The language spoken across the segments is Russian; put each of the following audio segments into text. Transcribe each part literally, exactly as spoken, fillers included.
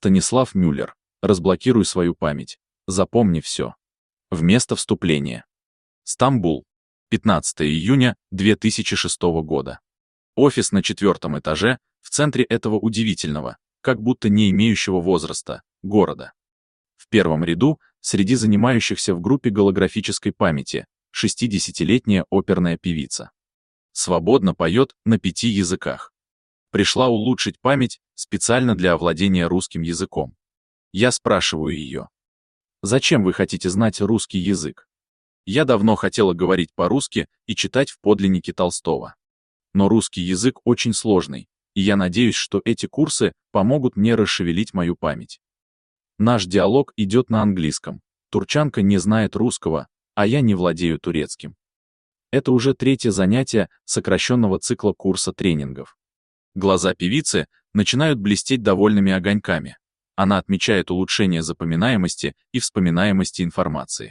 Станислав Мюллер. Разблокируй свою память. Запомни все. Вместо вступления. Стамбул. пятнадцатое июня две тысячи шестого года. Офис на четвертом этаже, в центре этого удивительного, как будто не имеющего возраста, города. В первом ряду, среди занимающихся в группе голографической памяти, шестидесятилетняя оперная певица. Свободно поет на пяти языках. Пришла улучшить память специально для овладения русским языком. Я спрашиваю ее: зачем вы хотите знать русский язык? Я давно хотела говорить по-русски и читать в подлиннике Толстого. Но русский язык очень сложный, и я надеюсь, что эти курсы помогут мне расшевелить мою память. Наш диалог идет на английском. Турчанка не знает русского, а я не владею турецким. Это уже третье занятие сокращенного цикла курса тренингов. Глаза певицы начинают блестеть довольными огоньками. Она отмечает улучшение запоминаемости и вспоминаемости информации.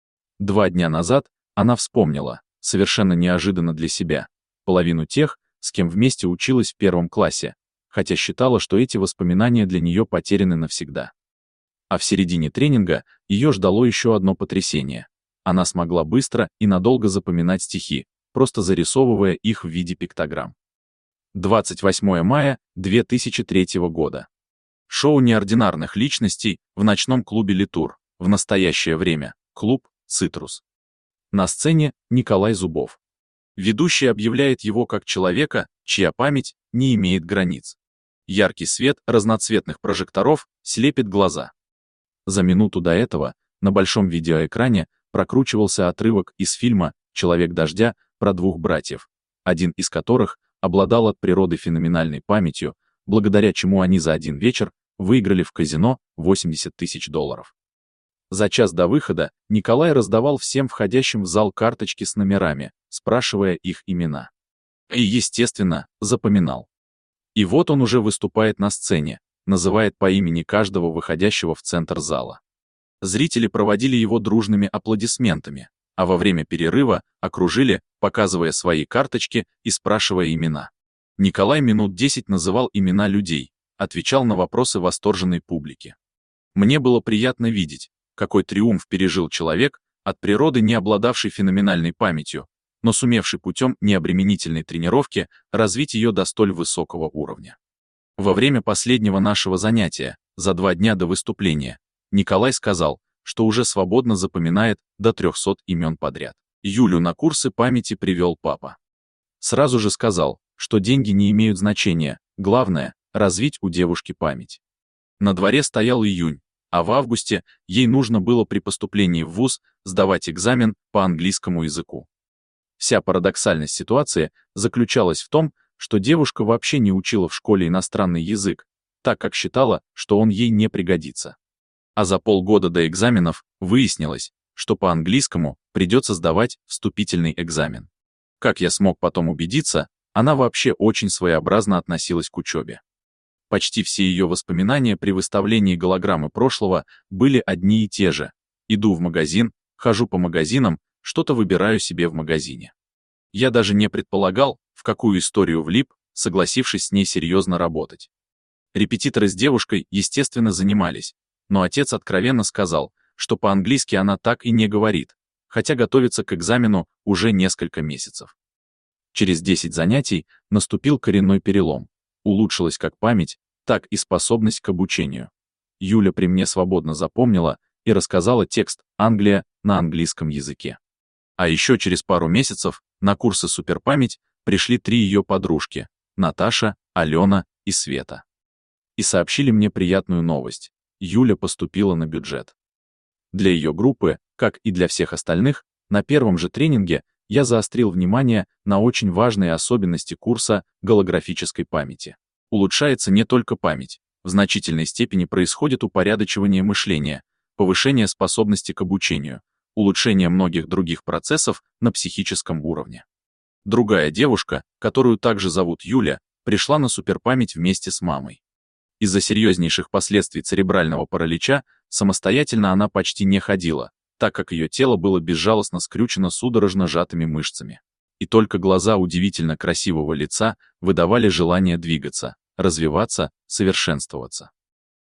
Два дня назад она вспомнила, совершенно неожиданно для себя, половину тех, с кем вместе училась в первом классе, хотя считала, что эти воспоминания для нее потеряны навсегда. А в середине тренинга ее ждало еще одно потрясение. Она смогла быстро и надолго запоминать стихи, просто зарисовывая их в виде пиктограмм. двадцать восьмое мая две тысячи третьего года. Шоу неординарных личностей в ночном клубе «Литур», в настоящее время, клуб «Цитрус». На сцене Николай Зубов. Ведущий объявляет его как человека, чья память не имеет границ. Яркий свет разноцветных прожекторов слепит глаза. За минуту до этого на большом видеоэкране прокручивался отрывок из фильма «Человек дождя» про двух братьев, один из которых обладал от природы феноменальной памятью, благодаря чему они за один вечер выиграли в казино восемьдесят тысяч долларов. За час до выхода Николай раздавал всем входящим в зал карточки с номерами, спрашивая их имена. И, естественно, запоминал. И вот он уже выступает на сцене, называет по имени каждого выходящего в центр зала. Зрители проводили его дружными аплодисментами, а во время перерыва окружили, показывая свои карточки и спрашивая имена. Николай минут десять называл имена людей, отвечал на вопросы восторженной публики. Мне было приятно видеть, какой триумф пережил человек, от природы не обладавший феноменальной памятью, но сумевший путем необременительной тренировки развить ее до столь высокого уровня. Во время последнего нашего занятия, за два дня до выступления, Николай сказал, что уже свободно запоминает до трехсот имен подряд. Юлю на курсы памяти привел папа. Сразу же сказал, что деньги не имеют значения, главное — развить у девушки память. На дворе стоял июнь, а в августе ей нужно было при поступлении в вуз сдавать экзамен по английскому языку. Вся парадоксальность ситуации заключалась в том, что девушка вообще не учила в школе иностранный язык, так как считала, что он ей не пригодится. А за полгода до экзаменов выяснилось, что по английскому придется сдавать вступительный экзамен. Как я смог потом убедиться, она вообще очень своеобразно относилась к учебе. Почти все ее воспоминания при выставлении голограммы прошлого были одни и те же. Иду в магазин, хожу по магазинам, что-то выбираю себе в магазине. Я даже не предполагал, в какую историю влип, согласившись с ней серьезно работать. Репетиторы с девушкой, естественно, занимались, но отец откровенно сказал, что по-английски она так и не говорит, хотя готовится к экзамену уже несколько месяцев. Через десять занятий наступил коренной перелом. Улучшилась как память, так и способность к обучению. Юля при мне свободно запомнила и рассказала текст «Англия» на английском языке. А еще через пару месяцев на курсы суперпамять пришли три ее подружки — Наташа, Алена и Света. И сообщили мне приятную новость. Юля поступила на бюджет. Для ее группы, как и для всех остальных, на первом же тренинге я заострил внимание на очень важные особенности курса голографической памяти. Улучшается не только память, в значительной степени происходит упорядочивание мышления, повышение способности к обучению, улучшение многих других процессов на психическом уровне. Другая девушка, которую также зовут Юля, пришла на суперпамять вместе с мамой. Из-за серьезнейших последствий церебрального паралича самостоятельно она почти не ходила, так как ее тело было безжалостно скрючено судорожно сжатыми мышцами. И только глаза удивительно красивого лица выдавали желание двигаться, развиваться, совершенствоваться.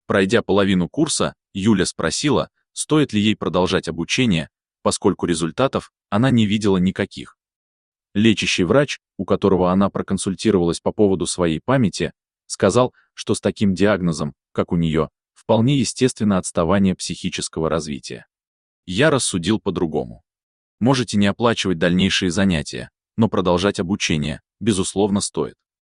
Пройдя половину курса, Юля спросила, стоит ли ей продолжать обучение, поскольку результатов она не видела никаких. Лечащий врач, у которого она проконсультировалась по поводу своей памяти, сказал, что с таким диагнозом, как у нее, вполне естественно отставание психического развития. Я рассудил по-другому. Можете не оплачивать дальнейшие занятия, но продолжать обучение, безусловно, стоит.